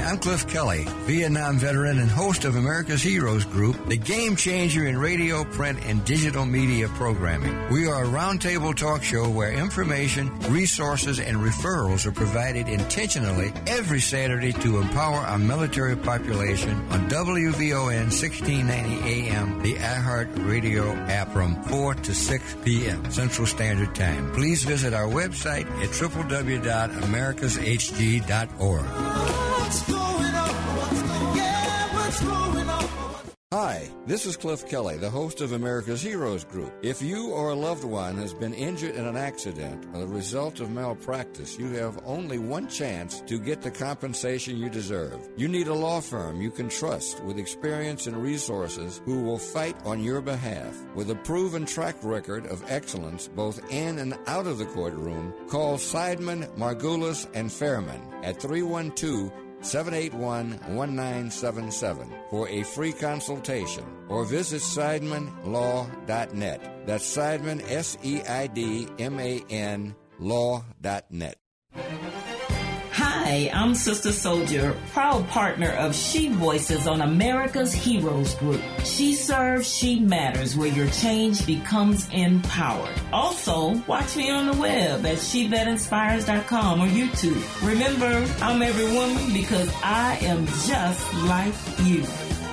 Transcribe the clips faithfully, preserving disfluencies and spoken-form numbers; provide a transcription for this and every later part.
I'm Cliff Kelly, Vietnam veteran and host of America's Heroes Group, the game changer in radio, print, and digital media programming. We are a roundtable talk show where information, resources, and referrals are provided intentionally every Saturday to empower our military population on W V O N sixteen ninety A M, the iHeart Radio app from four to six p.m. Central Standard Time. Please visit our website at w w w dot americas h g dot org. Hi, this is Cliff Kelly, the host of America's Heroes Group. If you or a loved one has been injured in an accident or the result of malpractice, you have only one chance to get the compensation you deserve. You need a law firm you can trust with experience and resources who will fight on your behalf. With a proven track record of excellence both in and out of the courtroom, call Seidman, Margulis, and Fairman at three one two, seven eight one, one nine seven seven for a free consultation, or visit seidman law dot net. That's Seidman, S E I D M A N, law dot net. Hi, I'm Sister Soldier, proud partner of She Voices on America's Heroes Group. She serves, she matters, where your change becomes empowered. Also, watch me on the web at she vet inspires dot com or YouTube. Remember, I'm every woman because I am just like you.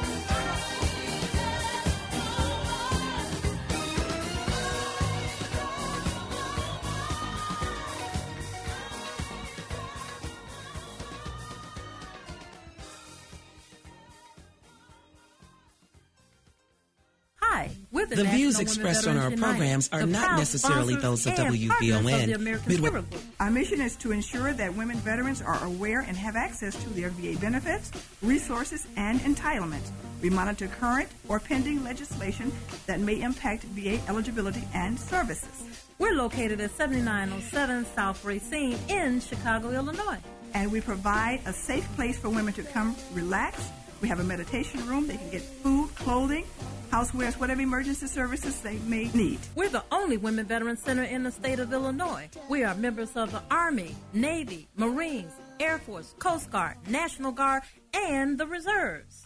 The, the views expressed on our programs are not necessarily those of W V O N. Midway. Our mission is to ensure that women veterans are aware and have access to their V A benefits, resources, and entitlements. We monitor current or pending legislation that may impact V A eligibility and services. We're located at seventy-nine oh seven South Racine in Chicago, Illinois. And we provide a safe place for women to come relax. We have a meditation room. They can get food, clothing, housewares, whatever emergency services they may need. We're the only women veteran center in the state of Illinois. We are members of the Army, Navy, Marines, Air Force, Coast Guard, National Guard, and the Reserves.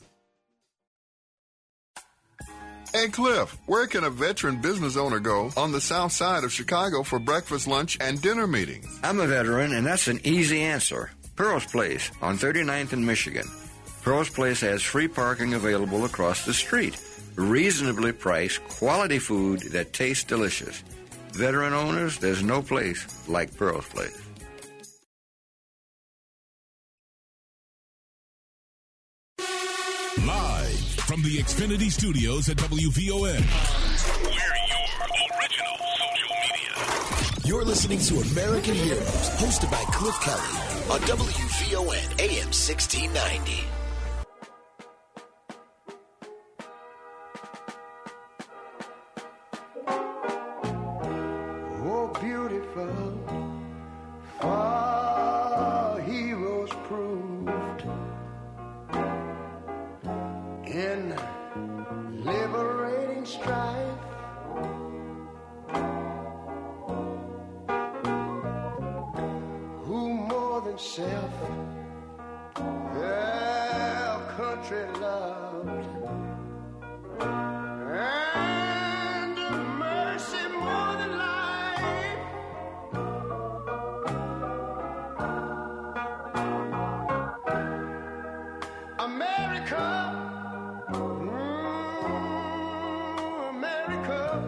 Hey, Cliff, where can a veteran business owner go on the south side of Chicago for breakfast, lunch, and dinner meetings? I'm a veteran, and that's an easy answer. Pearl's Place on thirty-ninth and Michigan. Pearl's Place has free parking available across the street. Reasonably priced, quality food that tastes delicious. Veteran owners, there's no place like Pearl's Place. Live from the Xfinity Studios at W V O N. We're your original social media. You're listening to American Heroes, hosted by Cliff Kelly on W V O N A M sixteen ninety. Our heroes proved in liberating strife. Who more than self their country loved, and mercy more than life. America, mm, America,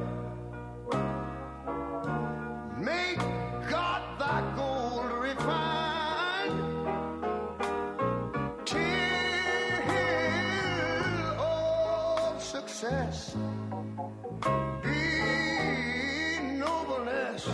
make God thy gold refined, till all success be nobleness,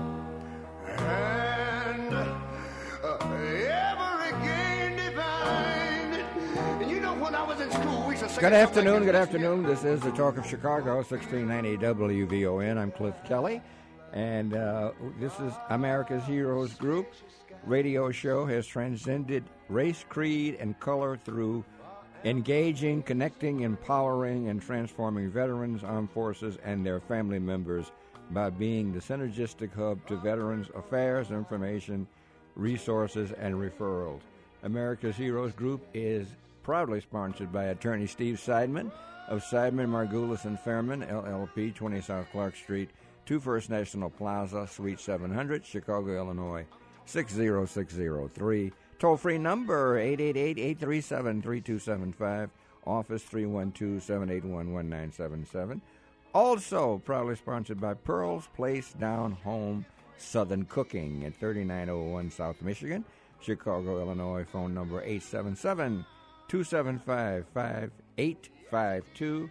and uh, ever again divine. And you know, when I was in school, we used to say Good afternoon, like good afternoon. This is the Talk of Chicago, sixteen ninety W V O N. I'm Cliff Kelly, and uh, this is America's Heroes Group. Radio show has transcended race, creed, and color through engaging, connecting, empowering, and transforming veterans, armed forces, and their family members by being the synergistic hub to veterans' affairs, information, resources, and referrals. America's Heroes Group is proudly sponsored by attorney Steve Seidman of Seidman, Margulis, and Fairman, L L P, twenty South Clark Street, two First National Plaza, Suite seven hundred, Chicago, Illinois, six zero six zero three. Toll-free number, eight eight eight, eight three seven, three two seven five. Office, three one two, seven eight one, one nine seven seven. Also proudly sponsored by Pearl's Place Down Home Southern Cooking at thirty-nine oh one South Michigan, Chicago, Illinois. Phone number eight seven seven, two seven five, five eight five two.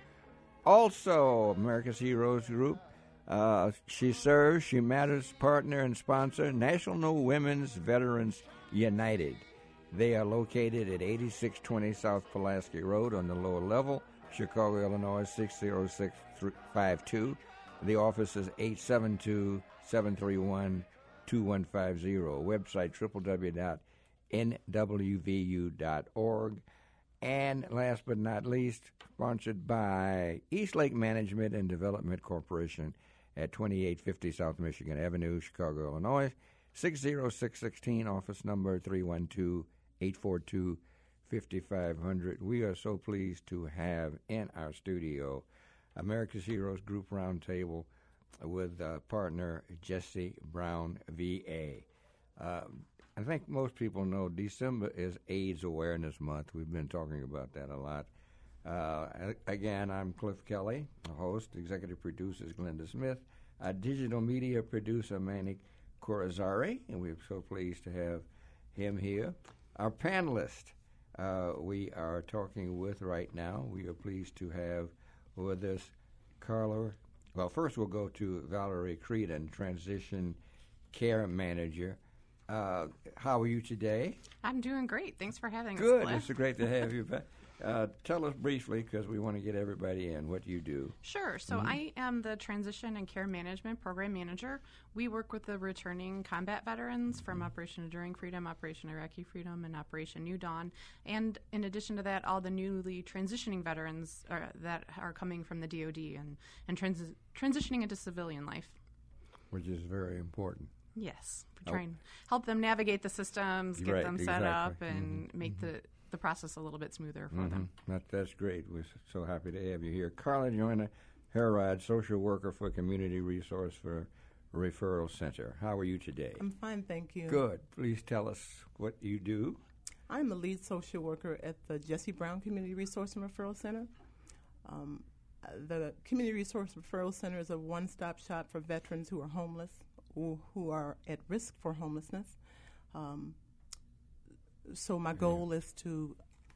Also, America's Heroes Group. Uh, she serves, she matters, partner and sponsor, National Women's Veterans United. They are located at eighty-six twenty South Pulaski Road on the lower level, Chicago, Illinois, six zero six five two. The office is eight seven two, seven three one, two one five zero. Website, w w w dot n w v u dot org. And last but not least, sponsored by East Lake Management and Development Corporation at twenty-eight fifty South Michigan Avenue, Chicago, Illinois, six zero six one six, office number three one two, eight four two, five five zero zero. We are so pleased to have in our studio America's Heroes Group Roundtable with uh, partner Jesse Brown, V A. Uh, I think most people know December is AIDS Awareness Month. We've been talking about that a lot. Uh, again, I'm Cliff Kelly, a host. Executive producer is Glenda Smith. Our digital media producer, Manik Corazari, and we're so pleased to have him here. Our panelist uh, we are talking with right now, we are pleased to have with us Carla. Well, first we'll go to Valerie Creedon, Transition Care Manager. Uh, how are you today? I'm doing great. Thanks for having Good. us, Cliff. It's great to have you back. Uh, tell us briefly, because we want to get everybody in, what you do. Sure. So Mhm. I am the Transition and Care Management Program Manager. We work with the returning combat veterans from Operation Enduring Freedom, Operation Iraqi Freedom, and Operation New Dawn. And in addition to that, all the newly transitioning veterans uh, that are coming from the D O D and, and trans- transitioning into civilian life. Which is very important. Yes. We Oh. try and help them navigate the systems, get Right, them set up, exactly. and Mhm, make the, the process a little bit smoother for Mhm. them. That, that's great. We're so happy to have you here. Carla Joyner Herod, social worker for Community Resource for Referral Center. How are you today? I'm fine, thank you. Good. Please tell us what you do. I'm the lead social worker at the Jesse Brown Community Resource and Referral Center. Um, uh, the Community Resource Referral Center is a one-stop shop for veterans who are homeless or who are at risk for homelessness. Um, so my goal is to...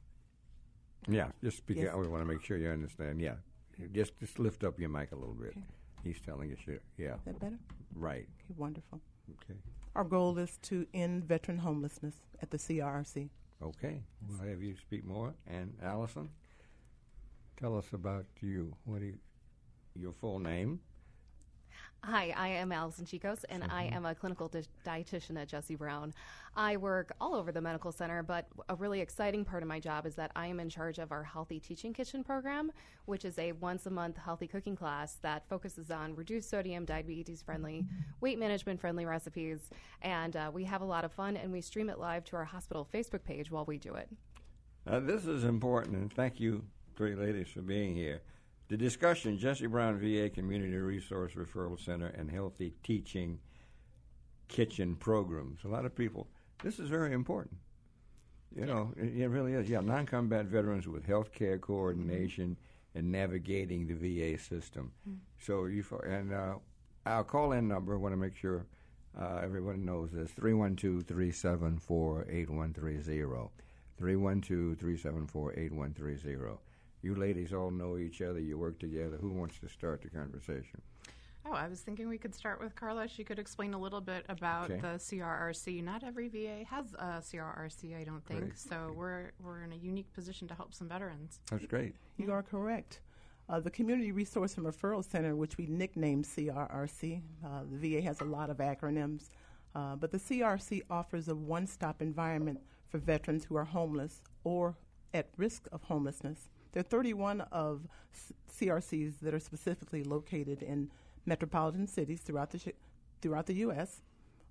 Yeah, just speak Yes. out. We want to make sure you understand. Yeah. Just just lift up your mic a little bit. Okay. He's telling us, you- yeah. Is that better? Right. Okay, wonderful. Okay. Our goal is to end veteran homelessness at the C R R C. Okay. We'll have you speak more. And Allison, tell us about you. What do you, your full name? Hi, I am Allison Chicos, and I am a clinical di- dietitian at Jesse Brown. I work all over the medical center, but a really exciting part of my job is that I am in charge of our Healthy Teaching Kitchen program, which is a once-a-month healthy cooking class that focuses on reduced sodium, diabetes-friendly, weight management-friendly recipes, and uh, we have a lot of fun, and we stream it live to our hospital Facebook page while we do it. Uh, this is important, and thank you, three ladies, for being here. The discussion, Jesse Brown V A Community Resource Referral Center and Healthy Teaching Kitchen Programs. A lot of people, this is very important. You know, it, it really is. Yeah, non-combat veterans with health care coordination mm-hmm. and navigating the V A system. Mm-hmm. So you, and uh, our call-in number, I want to make sure uh, everyone knows this, three one two, three seven four, eight one three zero. three one two, three seven four, eight one three zero. You ladies all know each other. You work together. Who wants to start the conversation? Oh, I was thinking we could start with Carla. She could explain a little bit about Okay. the C R R C. Not every V A has a C R R C, I don't think. Great. So we're we're in a unique position to help some veterans. That's great. You are correct. Uh, the Community Resource and Referral Center, which we nicknamed C R R C, uh, the V A has a lot of acronyms, uh, but the C R R C offers a one-stop environment for veterans who are homeless or at risk of homelessness. There are thirty-one of C R Cs that are specifically located in metropolitan cities throughout the sh- throughout the U S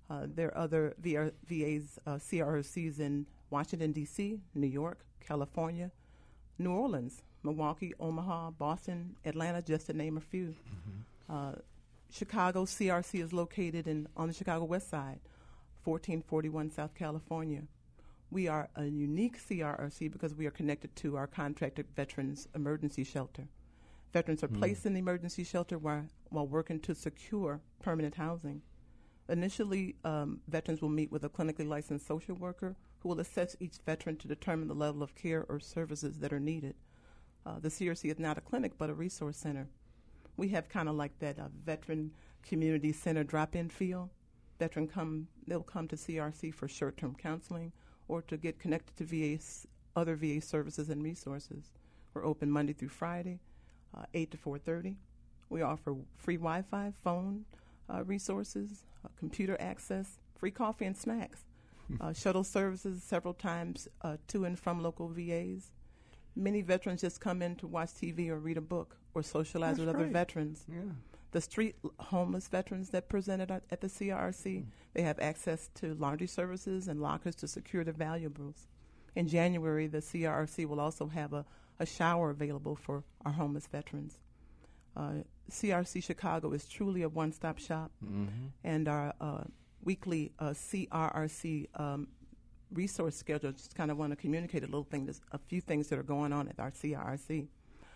Uh, there are other V R, V As, uh, C R O Cs in Washington, D C, New York, California, New Orleans, Milwaukee, Omaha, Boston, Atlanta, just to name a few. Mm-hmm. Uh, Chicago C R C is located in on the Chicago West Side, fourteen forty-one South California. We are a unique C R R C because we are connected to our contracted Veterans Emergency Shelter. Veterans are mm. placed in the emergency shelter while, while working to secure permanent housing. Initially, um, veterans will meet with a clinically licensed social worker who will assess each veteran to determine the level of care or services that are needed. Uh, the C R C is not a clinic but a resource center. We have kind of like that uh, veteran community center drop-in feel. Veteran come, they'll come to C R C for short-term counseling or to get connected to V A's, other V A services and resources. We're open Monday through Friday, uh, eight to four thirty. We offer free Wi-Fi, phone uh, resources, uh, computer access, free coffee and snacks, uh, shuttle services several times uh, to and from local V As. Many veterans just come in to watch T V or read a book or socialize That's with great. other veterans. Yeah. The street homeless veterans that presented at, at the C R R C, mm. they have access to laundry services and lockers to secure their valuables. In January, the C R R C will also have a, a shower available for our homeless veterans. Uh, C R C Chicago is truly a one-stop shop, mm-hmm. and our uh, weekly uh, C R R C um, resource schedule, just kind of want to communicate a little thing, a few things that are going on at our C R R C.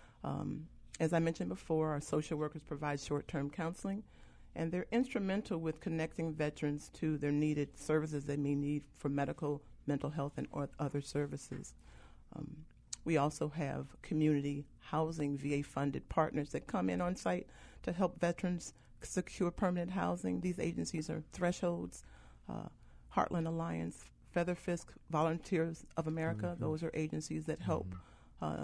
Um, as I mentioned before, our social workers provide short-term counseling, and they're instrumental with connecting veterans to their needed services they may need for medical, mental health, and or other services. Um, we also have community housing V A-funded partners that come in on site to help veterans secure permanent housing. These agencies are Thresholds, uh, Heartland Alliance, Featherfisk, Volunteers of America. Mm-hmm. Those are agencies that help. Mm-hmm. Uh,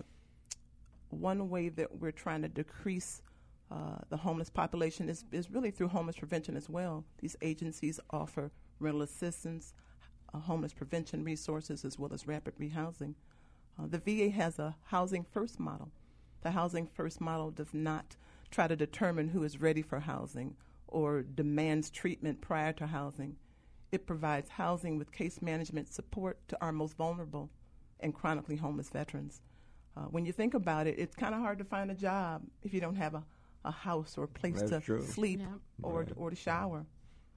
one way that we're trying to decrease uh, the homeless population is, is really through homeless prevention as well. These agencies offer rental assistance, uh, homeless prevention resources, as well as rapid rehousing. Uh, the V A has a housing first model. The housing first model does not try to determine who is ready for housing or demands treatment prior to housing. It provides housing with case management support to our most vulnerable and chronically homeless veterans. Uh, when you think about it, it's kind of hard to find a job if you don't have a, a house or a place That's to true. sleep Yep. or Right. to, or to shower.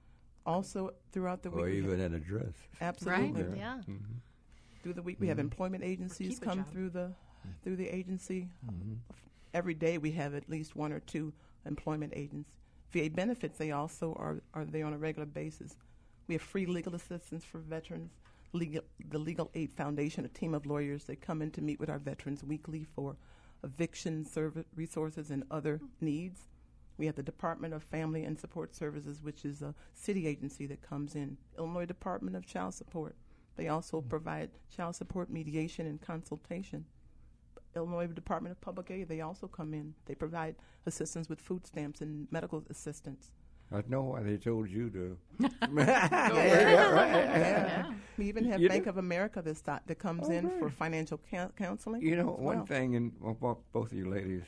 Also, throughout the Or week, we even have- an address. absolutely. Right. Yeah. Mm-hmm. Through the week, we have Mhm. employment agencies keep a come job. through the through the agency. Mm-hmm. Every day, we have at least one or two employment agents. V A benefits, they also are are there on a regular basis. We have free legal assistance for veterans. Legal, the Legal Aid Foundation, a team of lawyers, they come in to meet with our veterans weekly for eviction service resources and other needs. We have the Department of Family and Support Services, which is a city agency that comes in. Illinois Department of Child Support. They also provide child support mediation and consultation. Illinois Department of Public Aid, they also come in. They provide assistance with food stamps and medical assistance. I know why they told you to. yeah, yeah, right. yeah. We even have You Bank know- of America that, st- that comes Oh, in right. for financial coun- counseling. You know, as one well. thing, and well, bo- both of you ladies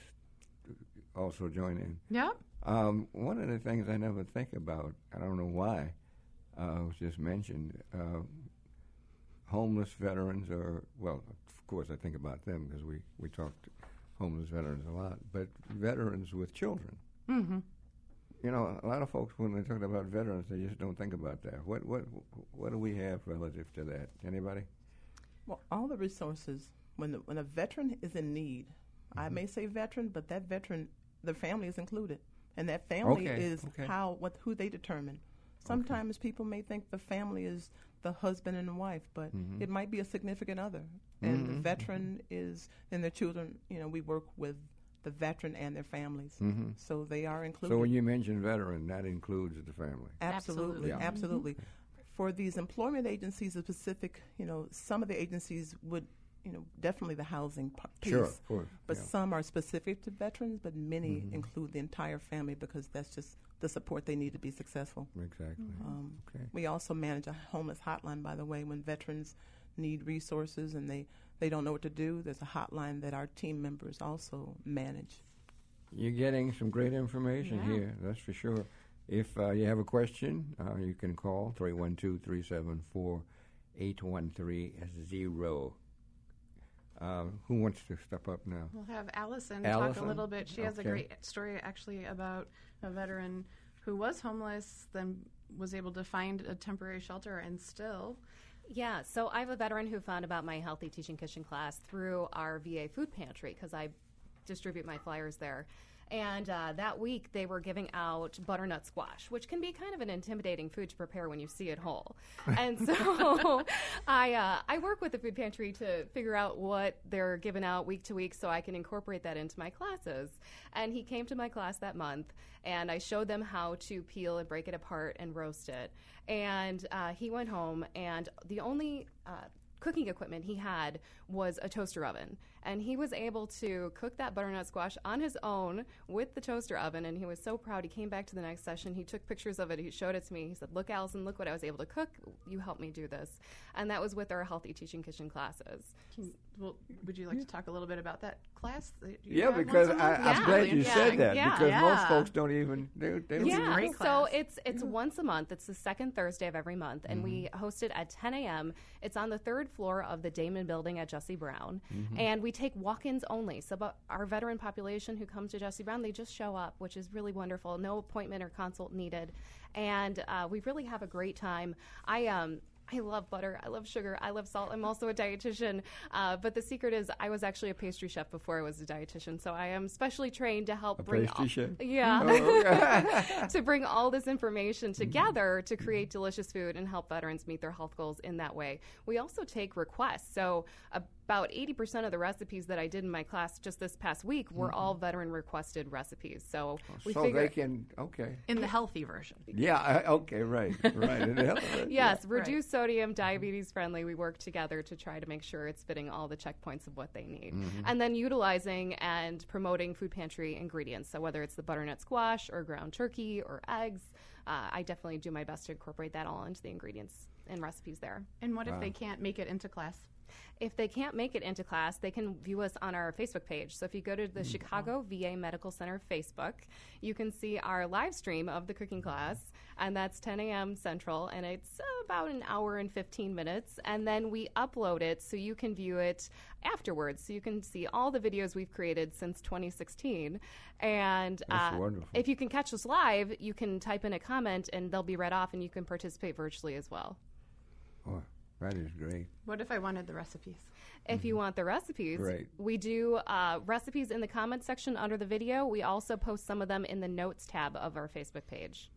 also join in. Yep. Um, one of the things I never think about, I don't know why, uh, was just mentioned, uh, homeless veterans are, well, of course I think about them because we, we talk to homeless veterans a lot, but veterans with children. Mm-hmm. You know, a lot of folks, when they talk about veterans, they just don't think about that. What what what do we have relative to that? Anybody? Well, all the resources, when the, when a veteran is in need, Mm-hmm. I may say veteran, but that veteran, the family is included. And that family Okay, is okay. how what who they determine. Sometimes people may think the family is the husband and wife, but Mhm. it might be a significant other. And the Mhm. veteran is, and their children, you know, we work with the veteran and their families. Mhm. So they are included. So when you mention veteran, that includes the family. Absolutely, Yeah. absolutely. For these employment agencies, a specific, you know, some of the agencies would, you know, definitely the housing p- piece. Sure, of course, But yeah. some are specific to veterans, but many Mhm. include the entire family because that's just the support they need to be successful. Exactly. Um, Okay. We also manage a homeless hotline, by the way, when veterans need resources and they, they don't know what to do. There's a hotline that our team members also manage. You're getting some great information Yeah. here, that's for sure. if uh, you have a question, uh, you can call three one two, three seven four, eight one three zero. Uh, who wants to step up now? We'll have Allison, Allison? talk a little bit. She has a Okay. great story, actually, about a veteran who was homeless, then was able to find a temporary shelter and still... Yeah, so I have a veteran who found about my Healthy Teaching Kitchen class through our V A food pantry, because I distribute my flyers there. And uh, that week they were giving out butternut squash, which can be kind of an intimidating food to prepare when you see it whole. And so I uh, I work with the food pantry to figure out what they're giving out week to week so I can incorporate that into my classes. And he came to my class that month, and I showed them how to peel and break it apart and roast it. And uh, he went home, and the only uh, cooking equipment he had was a toaster oven, and he was able to cook that butternut squash on his own with the toaster oven, and he was so proud. He came back to the next session, he took pictures of it, he showed it to me, he said, "Look, Allison, look what I was able to cook, you helped me do this." And that was with our Healthy Teaching Kitchen classes. Can, well, would you like to talk a little bit about that class? that you Yeah, have because once a I, month? I'm Yeah. glad you Yeah. said that, Yeah. because Yeah. most folks don't even, they, they don't Yeah, even so it's it's once a month. It's the second Thursday of every month, and we host it at ten a.m. It's on the third floor of the Damon Building at Jesse Brown, Mhm. and we take walk-ins only. So about our veteran population who comes to Jesse Brown, they just show up, which is really wonderful. No appointment or consult needed, and uh, we really have a great time. I um. I love butter. I love sugar. I love salt. I'm also a dietitian. Uh, but the secret is I was actually a pastry chef before I was a dietitian. So I am specially trained to help A bring pastry all, chef? Yeah. Oh, okay. to bring all this information together to create delicious food and help veterans meet their health goals in that way. We also take requests. So about eighty percent of the recipes that I did in my class just this past week were Mhm. all veteran requested recipes. So we so figure they can, okay. In the healthy version. Yeah, I, okay, right, right. In the health of it, Yes, yeah. reduced sodium, diabetes friendly. We work together to try to make sure it's fitting all the checkpoints of what they need. Mhm. And then utilizing and promoting food pantry ingredients. So whether it's the butternut squash or ground turkey or eggs, uh, I definitely do my best to incorporate that all into the ingredients and recipes there. And what if Wow. they can't make it into class? If they can't make it into class, they can view us on our Facebook page. So if you go to the Chicago V A Medical Center Facebook, you can see our live stream of the cooking class, and that's ten a.m. Central, and it's uh, about an hour and fifteen minutes. And then we upload it so you can view it afterwards. So you can see all the videos we've created since twenty sixteen. And That's uh, wonderful. if you can catch us live, you can type in a comment, and they'll be read off, and you can participate virtually as well. Oh, that is great. What if I wanted the recipes? If you want the recipes, Great. we do uh, recipes in the comment section under the video. We also post some of them in the notes tab of our Facebook page.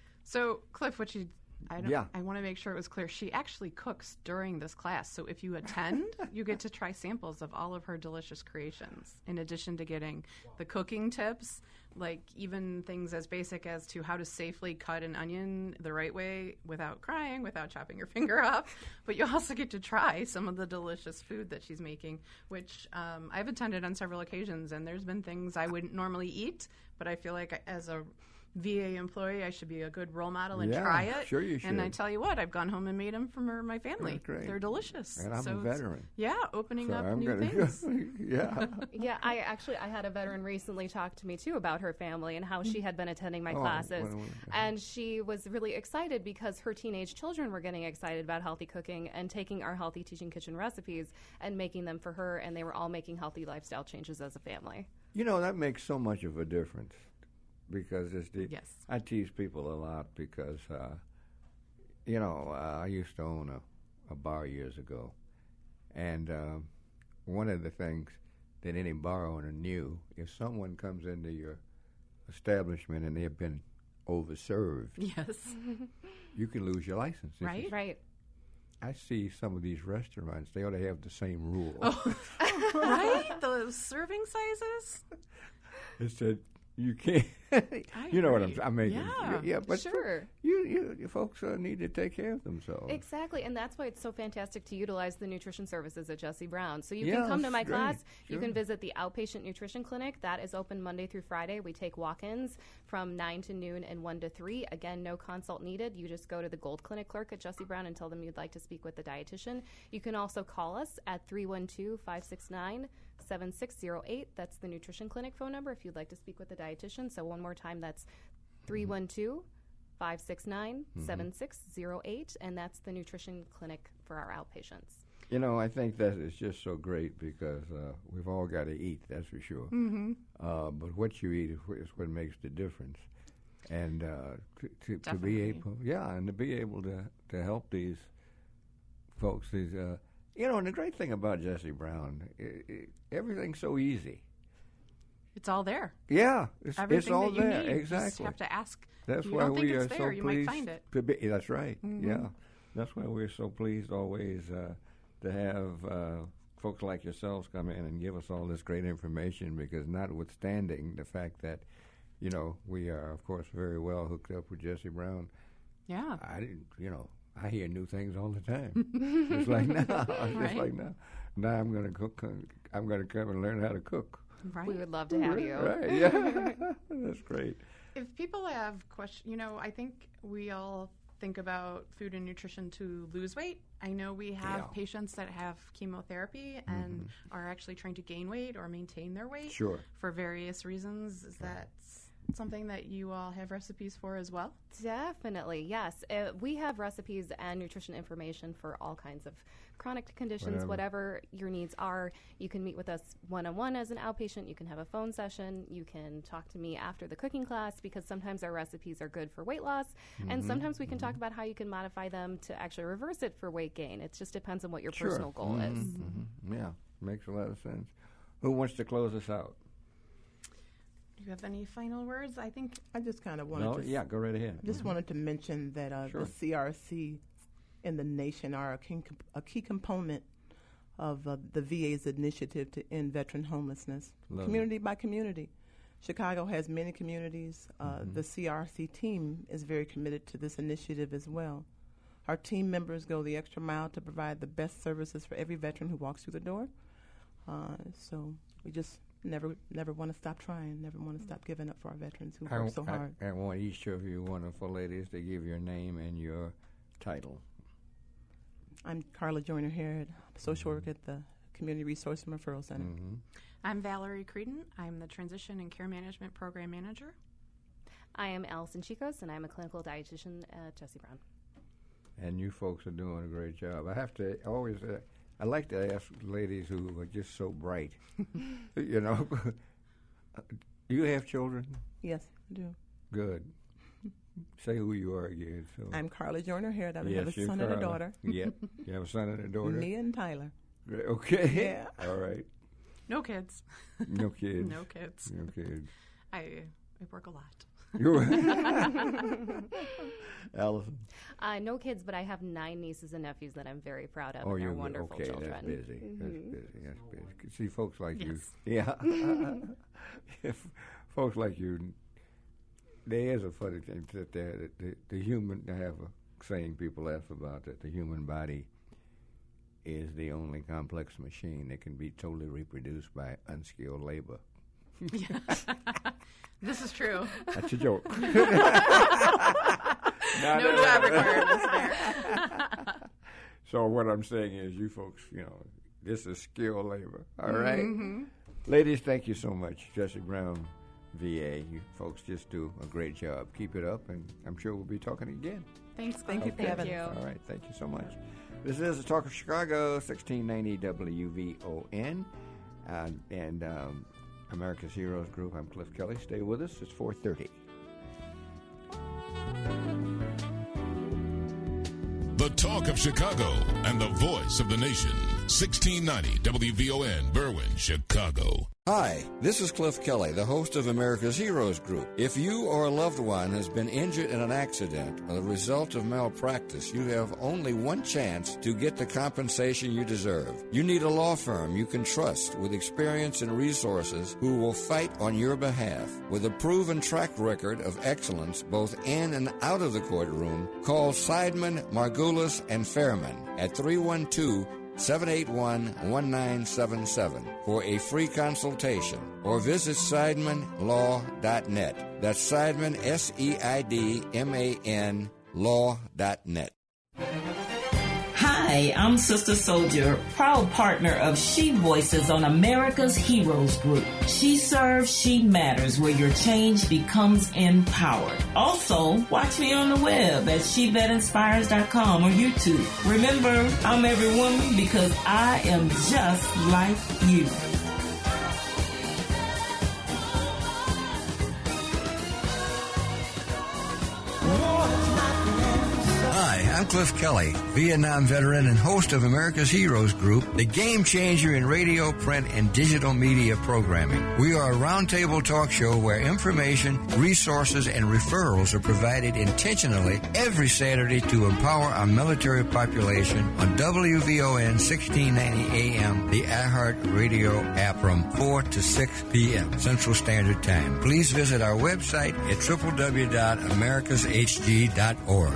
So, Cliff, what you, I don't, Yeah. I want to make sure it was clear. She actually cooks during this class. So if you attend, you get to try samples of all of her delicious creations, in addition to getting the cooking tips, like even things as basic as to how to safely cut an onion the right way without crying, without chopping your finger off. But you also get to try some of the delicious food that she's making, which um, I've attended on several occasions, and there's been things I wouldn't normally eat, but I feel like as a V A employee, I should be a good role model and Yeah, try it. sure you And I should. tell you what, I've gone home and made them for my family. That's great. They're delicious. And I'm so a it's- veteran. Yeah, opening So up I'm new gonna- things. yeah. Yeah, I actually I had a veteran recently talk to me too about her family and how she had been attending my Oh, classes, well, well, and she was really excited because her teenage children were getting excited about healthy cooking and taking our Healthy Teaching Kitchen recipes and making them for her, and they were all making healthy lifestyle changes as a family. You know, that makes so much of a difference because it's the, Yes. I tease people a lot because, uh, you know, uh, I used to own a, a bar years ago, and uh, one of the things that any bar owner knew, if someone comes into your establishment and they've been overserved, Yes. you can lose your license. If Right? you- Right. I see some of these restaurants, they ought to have the same rule. Oh. Right? Those serving sizes? It said you can't. you know what I'm. agree. I mean, Yeah, yeah, but sure. you, you, you folks uh, need to take care of themselves. Exactly, and that's why it's so fantastic to utilize the nutrition services at Jesse Brown. So you Yeah, can come to that's my great. class. You Sure. can visit the outpatient nutrition clinic. That is open Monday through Friday. We take walk-ins from nine to noon and one to three. Again, no consult needed. You just go to the Gold Clinic clerk at Jesse Brown and tell them you'd like to speak with the dietitian. You can also call us at three one two, five six nine, seven six zero eight. That's the nutrition clinic phone number if you'd like to speak with the dietitian. So one more time, that's three one two, five six nine, seven six zero eight, and that's the nutrition clinic for our outpatients. You know, I think that is just so great because uh, we've all got to eat, that's for sure. Mm-hmm. Uh, but what you eat is, wh- is what makes the difference. And uh, to, to, to be able, yeah, and to be able to, to help these folks, these, uh, you know, and the great thing about Jesse Brown, i i everything's so easy. It's all there. Yeah, it's, it's all that you there. Need. Exactly. You just have to ask. That's you why don't we think are it's there, so you pleased might find it. to be. That's right. Mm-hmm. Yeah, that's why we're so pleased always uh, to have uh, folks like yourselves come in and give us all this great information. Because notwithstanding the fact that, you know, we are of course very well hooked up with Jesse Brown. Yeah. I didn't. You know, I hear new things all the time. It's like now. It's Right. like now. Now I'm going to cook. I'm going to come and learn how to cook. Right. We would love to have you. Right. Yeah. That's great. If people have questions, you know, I think we all think about food and nutrition to lose weight. I know we have Yeah. patients that have chemotherapy and are actually trying to gain weight or maintain their weight Sure. for various reasons. Is that something that you all have recipes for as well? Definitely, yes. Uh, we have recipes and nutrition information for all kinds of chronic conditions, Whatever. whatever your needs are. You can meet with us one-on-one as an outpatient. You can have a phone session. You can talk to me after the cooking class because sometimes our recipes are good for weight loss, and Mhm. sometimes we can talk about how you can modify them to actually reverse it for weight gain. It just depends on what your Sure. personal goal Mhm, is. mhm. Yeah, makes a lot of sense. Who wants to close us out? Do you have any final words? I think I just kind of wanted No, to. yeah, go right ahead. Just Mhm. wanted to mention that uh, Sure. the C R C in the nation are a key, a key component of uh, the V A's initiative to end veteran homelessness, Love community by community. Chicago has many communities. Uh, Mhm. The C R C team is very committed to this initiative as well. Our team members go the extra mile to provide the best services for every veteran who walks through the door. Uh, so we just never never want to stop trying, never want to stop giving up for our veterans who I, work so I- hard. I want each of you wonderful ladies to give your name and your title. I'm Carla Joyner Harrod, social worker at the Community Resource and Referral Center. Mm-hmm. I'm Valerie Creedon. I'm the Transition and Care Management Program Manager. I am Allison Chicos, and I'm a clinical dietitian at Jesse Brown. And you folks are doing a great job. I have to always, uh, I like to ask ladies who are just so bright, you know. Do you have children? Yes, I do. Good. Say who you are again. So. I'm Carla Joyner Harrod. I Yes, have a you're son and a Carla. daughter. Yep. You have a son and a daughter? Mia and Tyler. Great. Okay. Yeah. All right. No kids. No kids. No kids. No kids. I, I work a lot. You Allison? Uh, no kids, but I have nine nieces and nephews that I'm very proud of. Oh, and you're are wonderful okay. children. That's busy. That's Mhm. busy. That's busy. See, folks like Yes. you. Yeah. If folks like you. There is a funny thing that the, the, the human. I have a saying people laugh about that the human body is the only complex machine that can be totally reproduced by unskilled labor. This is true. That's a joke. No job requirements there. So what I'm saying is, you folks, you know, this is skilled labor. All right, Mhm. ladies, thank you so much, Jesse Brown, V A. You folks just do a great job. Keep it up, and I'm sure we'll be talking again. Thanks. Thank you for Okay. having you. us. All right, thank you so much. This is the Talk of Chicago, sixteen ninety W V O N, uh, and um, America's Heroes Group. I'm Cliff Kelly. Stay with us. It's four thirty. The Talk of Chicago and the voice of the nation. sixteen ninety W V O N, Berwyn, Chicago. Hi, this is Cliff Kelly, the host of America's Heroes Group. If you or a loved one has been injured in an accident or the result of malpractice, you have only one chance to get the compensation you deserve. You need a law firm you can trust with experience and resources who will fight on your behalf. With a proven track record of excellence both in and out of the courtroom, call Seidman, Margulis, and Fairman at three one two, seven eight one, one nine seven seven for a free consultation, or visit Seidman Law dot net. That's Seidman, S E I D M A N, law dot net. Hi, Hi, I'm Sister Soldier, proud partner of She Voices on America's Heroes Group. She serves, she matters, where your change becomes empowered. Also, watch me on the web at she vet inspires dot com or YouTube. Remember, I'm every woman because I am just like you. Hi, I'm Cliff Kelly, Vietnam veteran and host of America's Heroes Group, the game changer in radio, print, and digital media programming. We are a roundtable talk show where information, resources, and referrals are provided intentionally every Saturday to empower our military population on W V O N sixteen ninety A M, the iHeart Radio app from four to six p.m. Central Standard Time. Please visit our website at w w w dot americas h g dot org.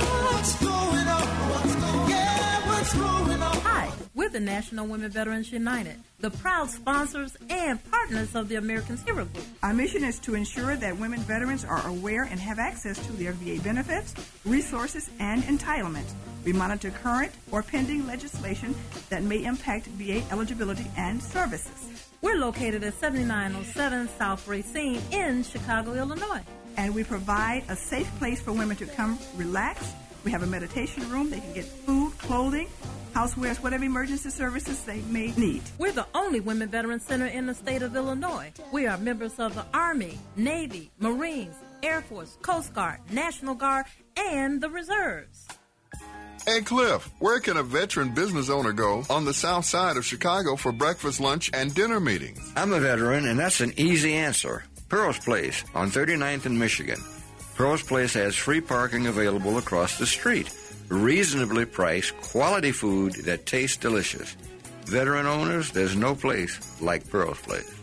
Hi, we're the National Women Veterans United, the proud sponsors and partners of the Americans Hero Group. Our mission is to ensure that women veterans are aware and have access to their V A benefits, resources, and entitlements. We monitor current or pending legislation that may impact V A eligibility and services. We're located at seventy-nine oh seven South Racine in Chicago, Illinois. And we provide a safe place for women to come relax. We have a meditation room. They can get food, clothing, housewares, whatever emergency services they may need. We're the only women veteran center in the state of Illinois. We are members of the Army, Navy, Marines, Air Force, Coast Guard, National Guard, and the Reserves. Hey, Cliff, where can a veteran business owner go on the south side of Chicago for breakfast, lunch, and dinner meetings? I'm a veteran, and that's an easy answer. Pearl's Place on thirty-ninth and Michigan. Pearl's Place has free parking available across the street. Reasonably priced, quality food that tastes delicious. Veteran owners, there's no place like Pearl's Place.